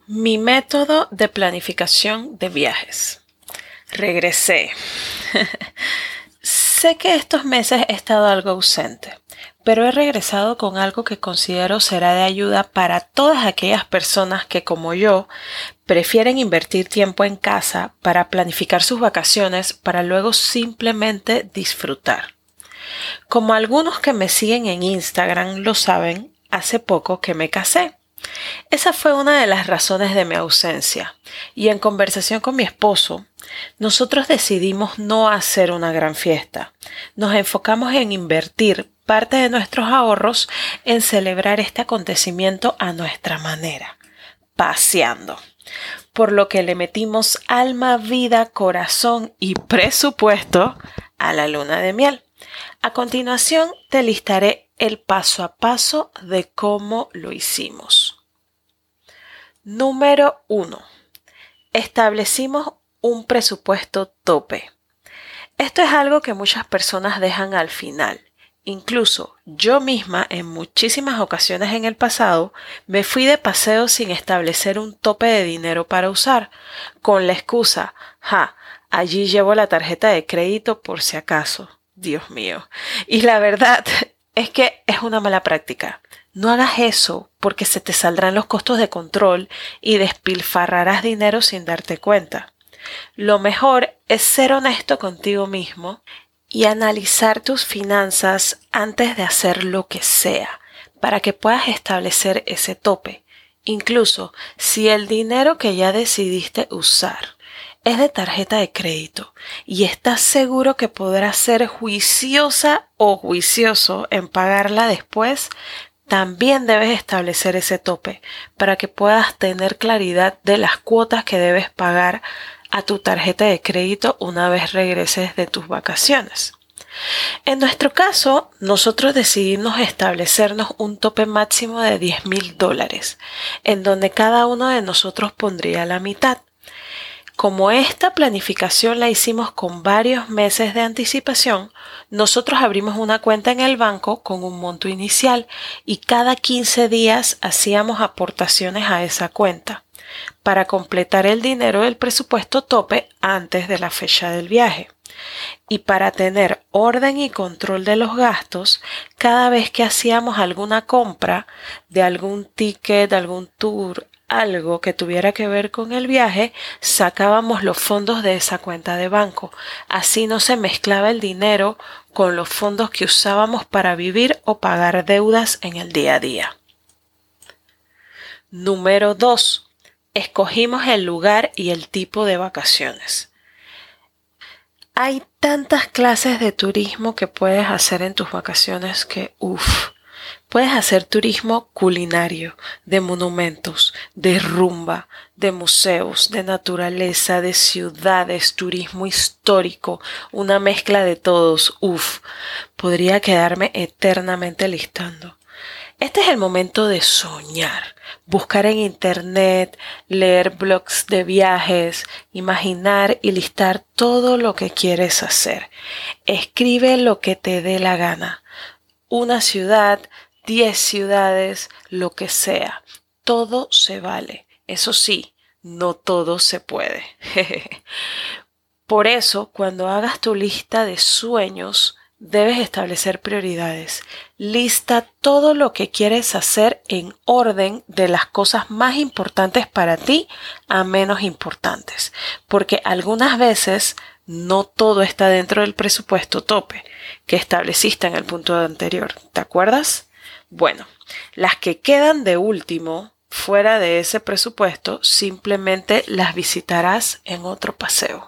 Mi método de planificación de viajes. Regresé. Sé que estos meses he estado algo ausente, pero he regresado con algo que considero será de ayuda para todas aquellas personas que, como yo, prefieren invertir tiempo en casa para planificar sus vacaciones para luego simplemente disfrutar. Como algunos que me siguen en Instagram lo saben, hace poco que me casé. Esa fue una de las razones de mi ausencia, y en conversación con mi esposo, nosotros decidimos no hacer una gran fiesta. Nos enfocamos en invertir parte de nuestros ahorros en celebrar este acontecimiento a nuestra manera, paseando. Por lo que le metimos alma, vida, corazón y presupuesto a la luna de miel. A continuación te listaré el paso a paso de cómo lo hicimos. Número 1. Establecimos un presupuesto tope. Esto es algo que muchas personas dejan al final. Incluso yo misma en muchísimas ocasiones en el pasado me fui de paseo sin establecer un tope de dinero para usar, con la excusa, allí llevo la tarjeta de crédito por si acaso. Dios mío. Y la verdad es que es una mala práctica. No hagas eso porque se te saldrán los costos de control y despilfarrarás dinero sin darte cuenta. Lo mejor es ser honesto contigo mismo y analizar tus finanzas antes de hacer lo que sea para que puedas establecer ese tope. Incluso si el dinero que ya decidiste usar es de tarjeta de crédito y estás seguro que podrás ser juiciosa o juicioso en pagarla después, también debes establecer ese tope para que puedas tener claridad de las cuotas que debes pagar a tu tarjeta de crédito una vez regreses de tus vacaciones. En nuestro caso, nosotros decidimos establecernos un tope máximo de $10,000, en donde cada uno de nosotros pondría la mitad. Como esta planificación la hicimos con varios meses de anticipación, nosotros abrimos una cuenta en el banco con un monto inicial y cada 15 días hacíamos aportaciones a esa cuenta para completar el dinero del presupuesto tope antes de la fecha del viaje. Y para tener orden y control de los gastos, cada vez que hacíamos alguna compra de algún ticket, algún tour, algo que tuviera que ver con el viaje, sacábamos los fondos de esa cuenta de banco. Así no se mezclaba el dinero con los fondos que usábamos para vivir o pagar deudas en el día a día. Número 2. Escogimos el lugar y el tipo de vacaciones. Hay tantas clases de turismo que puedes hacer en tus vacaciones que, puedes hacer turismo culinario, de monumentos, de rumba, de museos, de naturaleza, de ciudades, turismo histórico, una mezcla de todos. Podría quedarme eternamente listando. Este es el momento de soñar, buscar en internet, leer blogs de viajes, imaginar y listar todo lo que quieres hacer. Escribe lo que te dé la gana. Una ciudad, 10 ciudades, lo que sea. Todo se vale. Eso sí, no todo se puede. Por eso, cuando hagas tu lista de sueños, debes establecer prioridades. Lista todo lo que quieres hacer en orden de las cosas más importantes para ti a menos importantes, porque algunas veces no todo está dentro del presupuesto tope que estableciste en el punto anterior. ¿Te acuerdas? Bueno, las que quedan de último, fuera de ese presupuesto, simplemente las visitarás en otro paseo.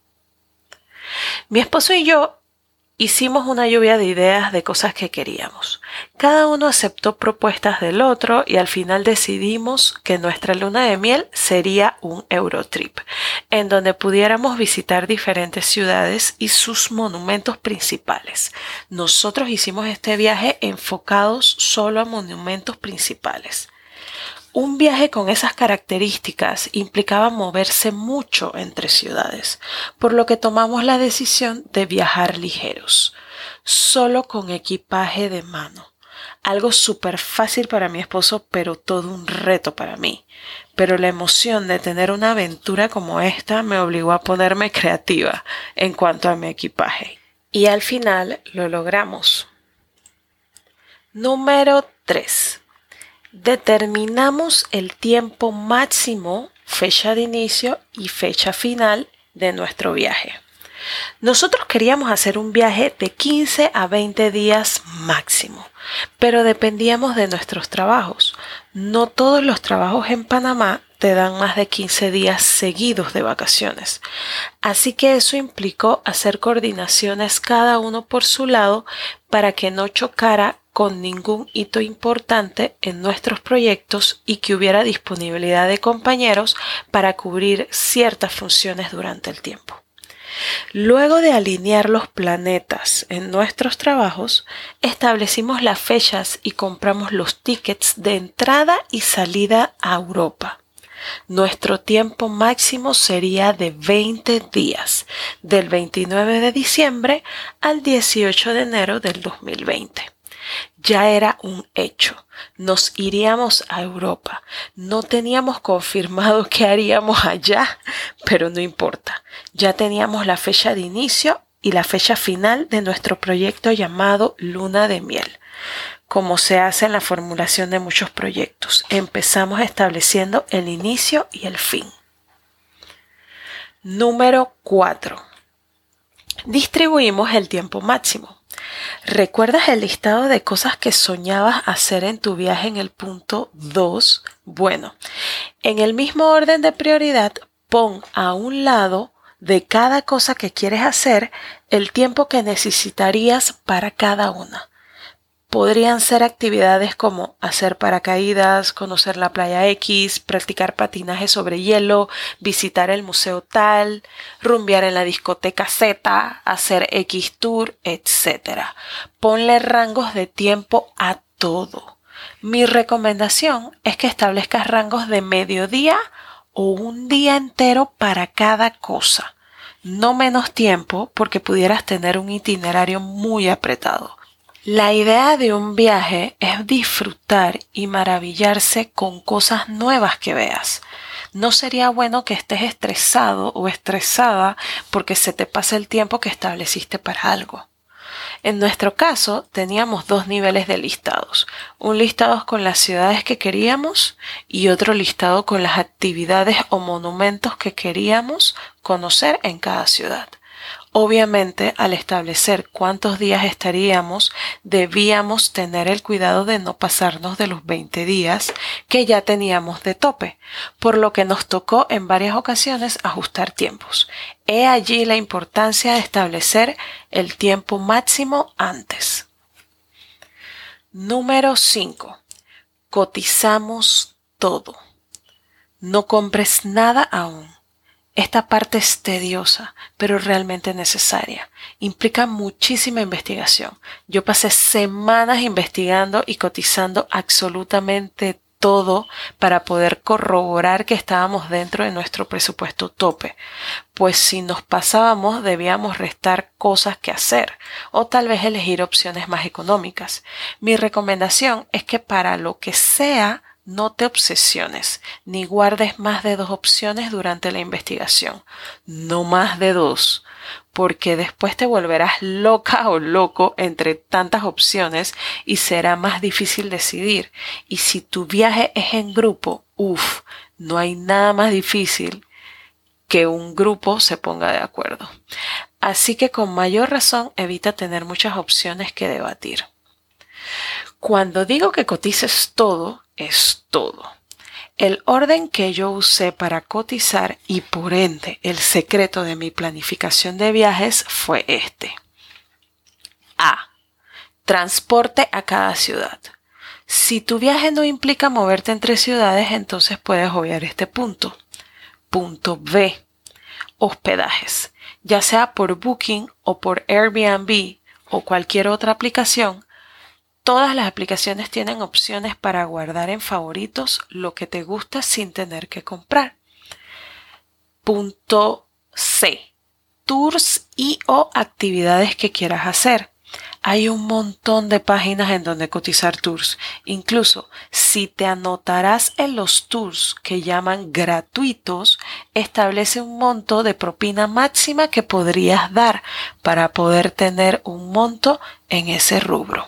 Mi esposo y yo hicimos una lluvia de ideas de cosas que queríamos. Cada uno aceptó propuestas del otro y al final decidimos que nuestra luna de miel sería un Eurotrip, en donde pudiéramos visitar diferentes ciudades y sus monumentos principales. Nosotros hicimos este viaje enfocados solo a monumentos principales. Un viaje con esas características implicaba moverse mucho entre ciudades, por lo que tomamos la decisión de viajar ligeros, solo con equipaje de mano. Algo súper fácil para mi esposo, pero todo un reto para mí. Pero la emoción de tener una aventura como esta me obligó a ponerme creativa en cuanto a mi equipaje. Y al final lo logramos. Número 3. Determinamos el tiempo máximo, fecha de inicio y fecha final de nuestro viaje. Nosotros queríamos hacer un viaje de 15 a 20 días máximo, pero dependíamos de nuestros trabajos. No todos los trabajos en Panamá te dan más de 15 días seguidos de vacaciones. Así que eso implicó hacer coordinaciones cada uno por su lado para que no chocara con ningún hito importante en nuestros proyectos y que hubiera disponibilidad de compañeros para cubrir ciertas funciones durante el tiempo. Luego de alinear los planetas en nuestros trabajos, establecimos las fechas y compramos los tickets de entrada y salida a Europa. Nuestro tiempo máximo sería de 20 días, del 29 de diciembre al 18 de enero del 2020. Ya era un hecho. Nos iríamos a Europa. No teníamos confirmado qué haríamos allá, pero no importa. Ya teníamos la fecha de inicio y la fecha final de nuestro proyecto llamado Luna de Miel. Como se hace en la formulación de muchos proyectos, empezamos estableciendo el inicio y el fin. Número 4. Distribuimos el tiempo máximo. ¿Recuerdas el listado de cosas que soñabas hacer en tu viaje en el punto 2? Bueno, en el mismo orden de prioridad, pon a un lado de cada cosa que quieres hacer el tiempo que necesitarías para cada una. Podrían ser actividades como hacer paracaídas, conocer la playa X, practicar patinaje sobre hielo, visitar el museo tal, rumbear en la discoteca Z, hacer X tour, etc. Ponle rangos de tiempo a todo. Mi recomendación es que establezcas rangos de mediodía o un día entero para cada cosa. No menos tiempo porque pudieras tener un itinerario muy apretado. La idea de un viaje es disfrutar y maravillarse con cosas nuevas que veas. No sería bueno que estés estresado o estresada porque se te pasa el tiempo que estableciste para algo. En nuestro caso, teníamos 2 niveles de listados. Un listado con las ciudades que queríamos y otro listado con las actividades o monumentos que queríamos conocer en cada ciudad. Obviamente, al establecer cuántos días estaríamos, debíamos tener el cuidado de no pasarnos de los 20 días que ya teníamos de tope, por lo que nos tocó en varias ocasiones ajustar tiempos. He allí la importancia de establecer el tiempo máximo antes. Número 5. Cotizamos todo. No compres nada aún. Esta parte es tediosa, pero realmente necesaria. Implica muchísima investigación. Yo pasé semanas investigando y cotizando absolutamente todo para poder corroborar que estábamos dentro de nuestro presupuesto tope. Pues si nos pasábamos, debíamos restar cosas que hacer o tal vez elegir opciones más económicas. Mi recomendación es que para lo que sea, no te obsesiones, ni guardes más de 2 opciones durante la investigación. No más de 2, porque después te volverás loca o loco entre tantas opciones y será más difícil decidir. Y si tu viaje es en grupo, no hay nada más difícil que un grupo se ponga de acuerdo. Así que con mayor razón evita tener muchas opciones que debatir. Cuando digo que cotices todo, es todo. El orden que yo usé para cotizar y por ende el secreto de mi planificación de viajes fue este. A. Transporte a cada ciudad. Si tu viaje no implica moverte entre ciudades, entonces puedes obviar este punto. Punto B. Hospedajes. Ya sea por Booking o por Airbnb o cualquier otra aplicación, todas las aplicaciones tienen opciones para guardar en favoritos lo que te gusta sin tener que comprar. Punto C. Tours y o actividades que quieras hacer. Hay un montón de páginas en donde cotizar tours. Incluso si te anotarás en los tours que llaman gratuitos, establece un monto de propina máxima que podrías dar para poder tener un monto en ese rubro.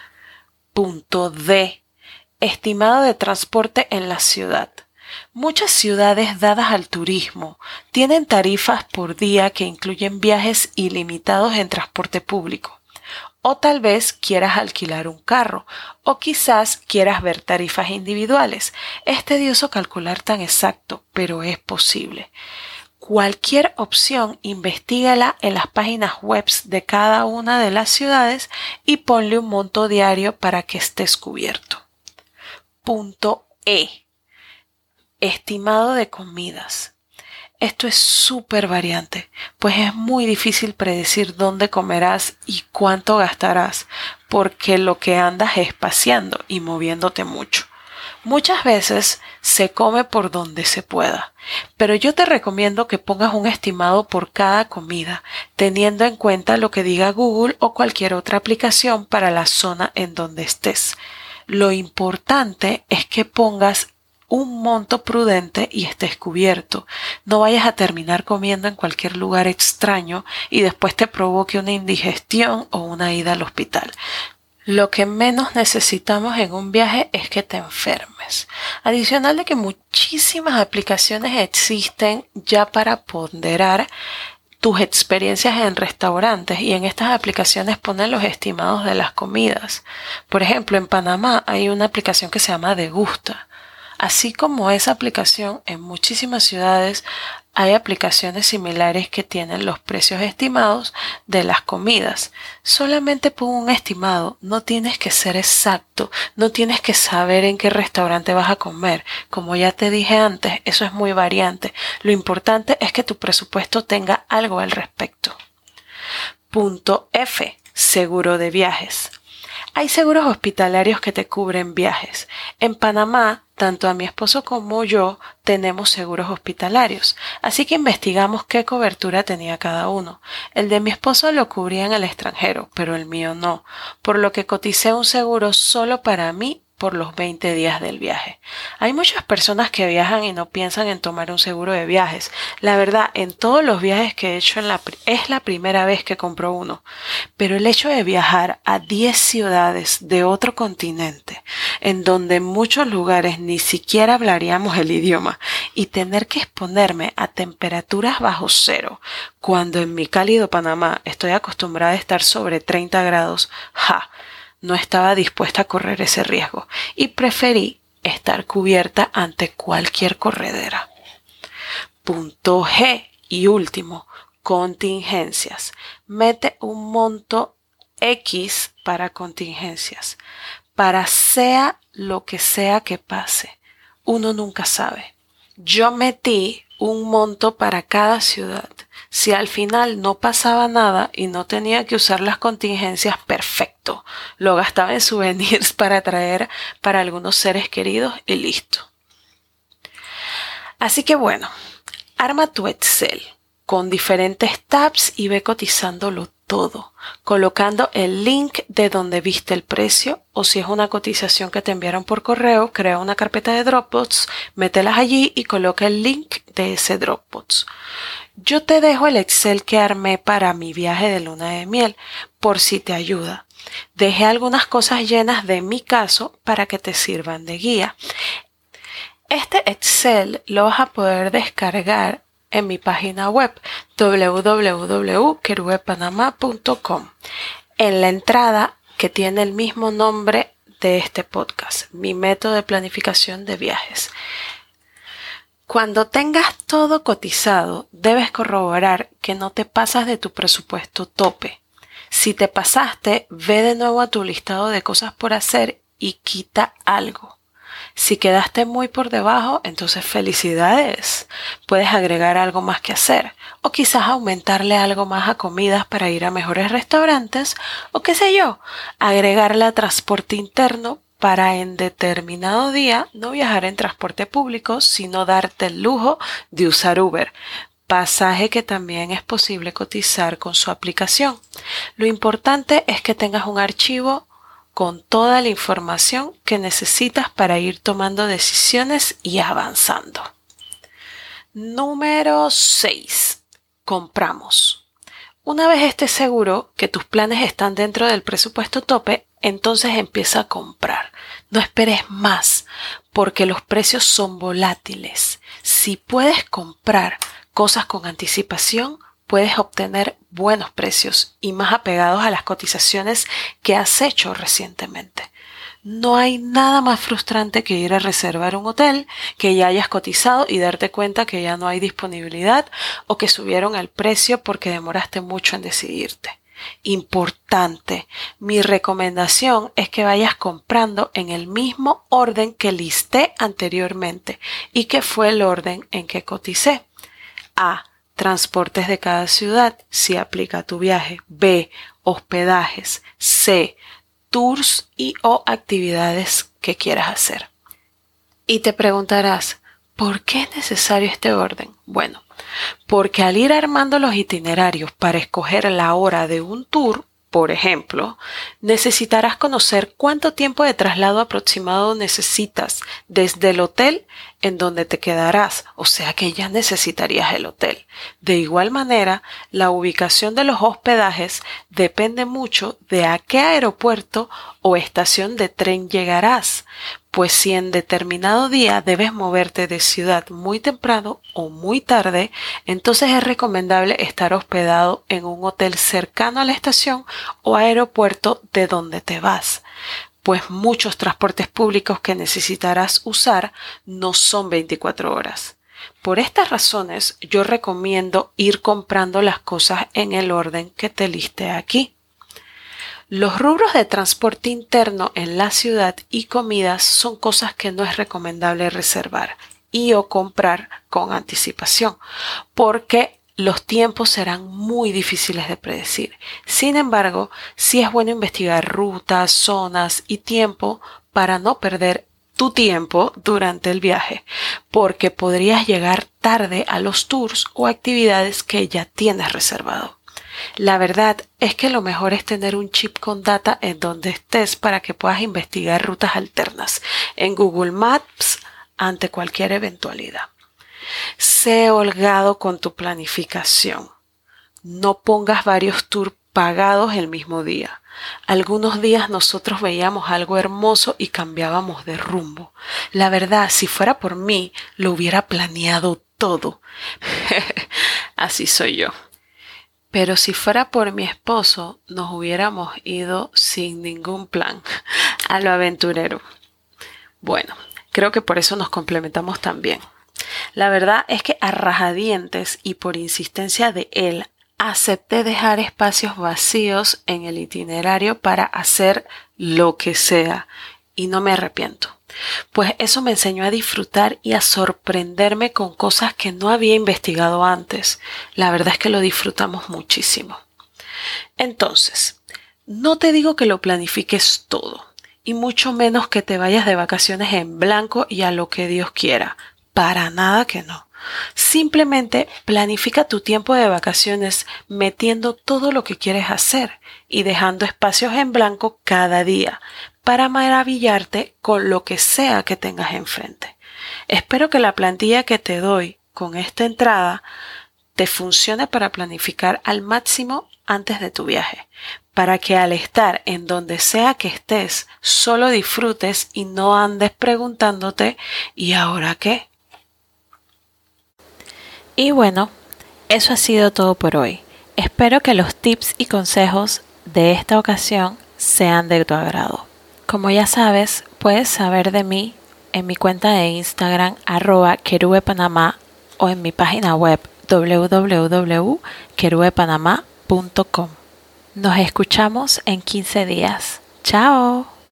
Punto D. Estimado de transporte en la ciudad. Muchas ciudades dadas al turismo tienen tarifas por día que incluyen viajes ilimitados en transporte público. O tal vez quieras alquilar un carro, o quizás quieras ver tarifas individuales. Es tedioso calcular tan exacto, pero es posible. Cualquier opción, investígala en las páginas web de cada una de las ciudades y ponle un monto diario para que estés cubierto. Punto E. Estimado de comidas. Esto es súper variante, pues es muy difícil predecir dónde comerás y cuánto gastarás, porque lo que andas es paseando y moviéndote mucho. Muchas veces se come por donde se pueda, pero yo te recomiendo que pongas un estimado por cada comida, teniendo en cuenta lo que diga Google o cualquier otra aplicación para la zona en donde estés. Lo importante es que pongas un monto prudente y estés cubierto. No vayas a terminar comiendo en cualquier lugar extraño y después te provoque una indigestión o una ida al hospital. Lo que menos necesitamos en un viaje es que te enfermes. Adicional de que muchísimas aplicaciones existen ya para ponderar tus experiencias en restaurantes y en estas aplicaciones ponen los estimados de las comidas. Por ejemplo, en Panamá hay una aplicación que se llama Degusta. Así como esa aplicación, en muchísimas ciudades hay aplicaciones similares que tienen los precios estimados de las comidas. Solamente pon un estimado, no tienes que ser exacto, no tienes que saber en qué restaurante vas a comer. Como ya te dije antes, eso es muy variante. Lo importante es que tu presupuesto tenga algo al respecto. Punto F. Seguro de viajes. Hay seguros hospitalarios que te cubren viajes. En Panamá, tanto a mi esposo como yo tenemos seguros hospitalarios, así que investigamos qué cobertura tenía cada uno. El de mi esposo lo cubría en el extranjero, pero el mío no, por lo que coticé un seguro solo para mí por los 20 días del viaje. Hay muchas personas que viajan y no piensan en tomar un seguro de viajes. La verdad, en todos los viajes que he hecho es la primera vez que compro uno. Pero el hecho de viajar a 10 ciudades de otro continente, en donde en muchos lugares ni siquiera hablaríamos el idioma, y tener que exponerme a temperaturas bajo cero, cuando en mi cálido Panamá estoy acostumbrada a estar sobre 30 grados, no estaba dispuesta a correr ese riesgo y preferí estar cubierta ante cualquier corredera. Punto G y último, contingencias. Mete un monto X para contingencias, para sea lo que sea que pase. Uno nunca sabe. Yo metí un monto para cada ciudad. Si al final no pasaba nada y no tenía que usar las contingencias, perfecto. Lo gastaba en souvenirs para traer para algunos seres queridos y listo. Así que bueno, arma tu Excel con diferentes tabs y ve cotizándolo todo, colocando el link de donde viste el precio, o si es una cotización que te enviaron por correo, crea una carpeta de Dropbox, mételas allí y coloca el link de ese Dropbox. Yo te dejo el Excel que armé para mi viaje de luna de miel, por si te ayuda. Dejé algunas cosas llenas de mi caso para que te sirvan de guía. Este Excel lo vas a poder descargar en mi página web www.querubepanama.com, en la entrada que tiene el mismo nombre de este podcast, mi método de planificación de viajes. Cuando tengas todo cotizado, debes corroborar que no te pasas de tu presupuesto tope. Si te pasaste, ve de nuevo a tu listado de cosas por hacer y quita algo. Si quedaste muy por debajo, entonces felicidades. Puedes agregar algo más que hacer, o quizás aumentarle algo más a comidas para ir a mejores restaurantes, o qué sé yo, agregarle a transporte interno para en determinado día no viajar en transporte público, sino darte el lujo de usar Uber. pasaje que también es posible cotizar con su aplicación. Lo importante es que tengas un archivo con toda la información que necesitas para ir tomando decisiones y avanzando. Número 6. Compramos. Una vez estés seguro que tus planes están dentro del presupuesto tope, entonces empieza a comprar. No esperes más, porque los precios son volátiles. Si puedes comprar cosas con anticipación, puedes obtener buenos precios y más apegados a las cotizaciones que has hecho recientemente. No hay nada más frustrante que ir a reservar un hotel que ya hayas cotizado y darte cuenta que ya no hay disponibilidad o que subieron el precio porque demoraste mucho en decidirte. Importante, mi recomendación es que vayas comprando en el mismo orden que listé anteriormente y que fue el orden en que coticé. A. Transportes de cada ciudad, si aplica a tu viaje. B. Hospedajes. C. Tours y o actividades que quieras hacer. Y te preguntarás, ¿por qué es necesario este orden? Bueno, porque al ir armando los itinerarios para escoger la hora de un tour, por ejemplo, necesitarás conocer cuánto tiempo de traslado aproximado necesitas desde el hotel en donde te quedarás, o sea que ya necesitarías el hotel. De igual manera, la ubicación de los hospedajes depende mucho de a qué aeropuerto o estación de tren llegarás, pues si en determinado día debes moverte de ciudad muy temprano o muy tarde, entonces es recomendable estar hospedado en un hotel cercano a la estación o aeropuerto de donde te vas, pues muchos transportes públicos que necesitarás usar no son 24 horas. Por estas razones, yo recomiendo ir comprando las cosas en el orden que te listé aquí. Los rubros de transporte interno en la ciudad y comidas son cosas que no es recomendable reservar y o comprar con anticipación, porque los tiempos serán muy difíciles de predecir. Sin embargo, sí es bueno investigar rutas, zonas y tiempo para no perder tu tiempo durante el viaje, porque podrías llegar tarde a los tours o actividades que ya tienes reservado. La verdad es que lo mejor es tener un chip con data en donde estés para que puedas investigar rutas alternas en Google Maps ante cualquier eventualidad. Sé holgado con tu planificación. No pongas varios tours pagados el mismo día. Algunos días nosotros veíamos algo hermoso y cambiábamos de rumbo. La verdad, si fuera por mí, lo hubiera planeado todo. Así soy yo. Pero si fuera por mi esposo, nos hubiéramos ido sin ningún plan, a lo aventurero. Bueno, creo que por eso nos complementamos tan bien. La verdad es que a rajadientes y por insistencia de él, acepté dejar espacios vacíos en el itinerario para hacer lo que sea y no me arrepiento. Pues eso me enseñó a disfrutar y a sorprenderme con cosas que no había investigado antes. La verdad es que lo disfrutamos muchísimo. Entonces, no te digo que lo planifiques todo, y mucho menos que te vayas de vacaciones en blanco y a lo que Dios quiera. Para nada que no. Simplemente planifica tu tiempo de vacaciones metiendo todo lo que quieres hacer y dejando espacios en blanco cada día para maravillarte con lo que sea que tengas enfrente. Espero que la plantilla que te doy con esta entrada te funcione para planificar al máximo antes de tu viaje, para que al estar en donde sea que estés, solo disfrutes y no andes preguntándote ¿y ahora qué? Y bueno, eso ha sido todo por hoy. Espero que los tips y consejos de esta ocasión sean de tu agrado. Como ya sabes, puedes saber de mí en mi cuenta de Instagram @querubepanamá o en mi página web www.querubepanamá.com. Nos escuchamos en 15 días. ¡Chao!